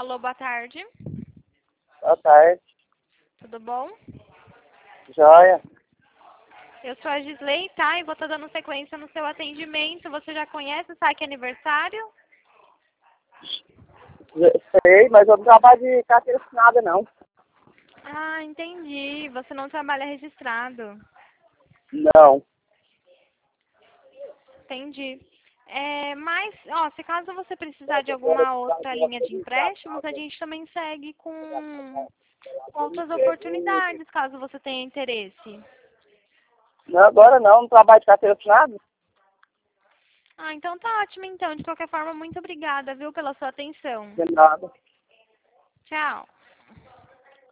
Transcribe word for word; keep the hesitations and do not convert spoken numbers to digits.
Alô, boa tarde. Boa tarde. Tudo bom? Joia. Eu sou a Gisley, tá? E vou estar dando sequência no seu atendimento. Você já conhece o Saque Aniversário? Sei, mas eu não trabalho de carteira assinada, não. Ah, entendi. Você não trabalha registrado. Não. Entendi. É, mas, ó, se caso você precisar de alguma outra linha de empréstimos, a gente também segue com outras oportunidades, caso você tenha interesse. Não, agora não, não trabalho de carteira assinada. Ah, então tá ótimo, então. De qualquer forma, muito obrigada, viu, pela sua atenção. De nada. Tchau.